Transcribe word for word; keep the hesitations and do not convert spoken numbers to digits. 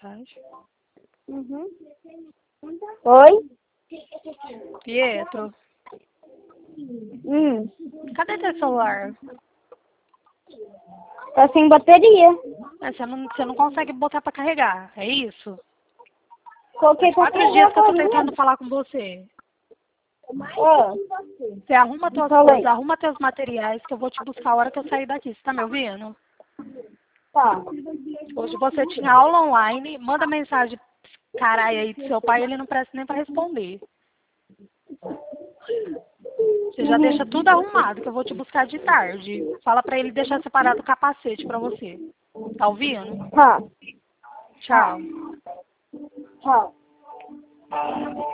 mensagem. Uhum. Oi? Pietro, Hum. cadê teu celular? Tá sem bateria. É, Você não, você não consegue botar pra carregar, é isso? Coloquei Faz pra quatro dias que eu tô carregar. tentando falar com você. Ó, Você arruma tuas falei. coisas, arruma teus materiais que eu vou te buscar a hora que eu sair daqui. Você tá me ouvindo? Tá. Hoje você tinha aula online, manda mensagem caralho aí do seu pai, ele não presta nem pra responder. Você já deixa tudo arrumado, que eu vou te buscar de tarde. Fala pra ele deixar separado o capacete pra você. Tá ouvindo? Tá. Tchau. Tchau.